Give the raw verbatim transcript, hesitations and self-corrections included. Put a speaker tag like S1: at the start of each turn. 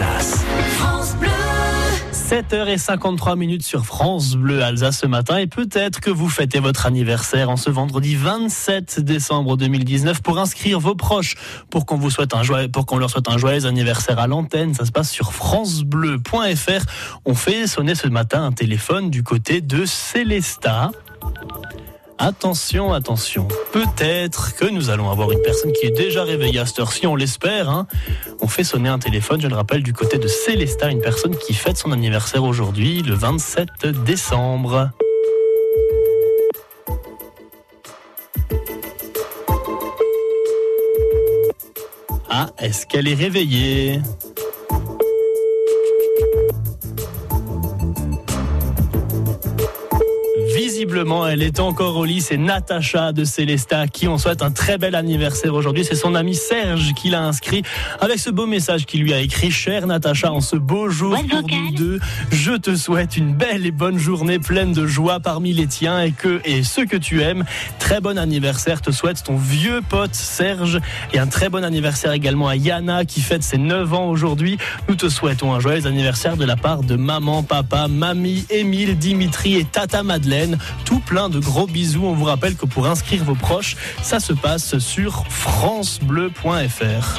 S1: Alsace. France Bleu.
S2: sept heures cinquante-trois minutes sur France Bleu Alsace ce matin, et peut-être que vous fêtez votre anniversaire en ce vendredi vingt-sept décembre deux mille dix-neuf. Pour inscrire vos proches, pour qu'on vous souhaite un joyeux, pour qu'on leur souhaite un joyeux anniversaire à l'antenne, ça se passe sur francebleu point f r. On fait sonner ce matin un téléphone du côté de Célestat. Attention, attention, peut-être que nous allons avoir une personne qui est déjà réveillée à cette heure-ci, on l'espère. Hein. On fait sonner un téléphone, je le rappelle, du côté de Célestat, une personne qui fête son anniversaire aujourd'hui, le vingt-sept décembre. Ah, est-ce qu'elle est réveillée ? Visiblement, elle est encore au lit. C'est Natacha de Célestat qui on souhaite un très bel anniversaire aujourd'hui. C'est son ami Serge qui l'a inscrit avec ce beau message qu'il lui a écrit. Chère Natacha, en ce beau jour pour nous deux, je te souhaite une belle et bonne journée pleine de joie parmi les tiens et que et ceux que tu aimes. Très bon anniversaire te souhaite ton vieux pote Serge, et un très bon anniversaire également à Yana qui fête ses neuf ans aujourd'hui. Nous te souhaitons un joyeux anniversaire de la part de maman, papa, mamie, Émile, Dimitri et tata Madeleine. Tout plein de gros bisous. On vous rappelle que pour inscrire vos proches, ça se passe sur francebleu point f r.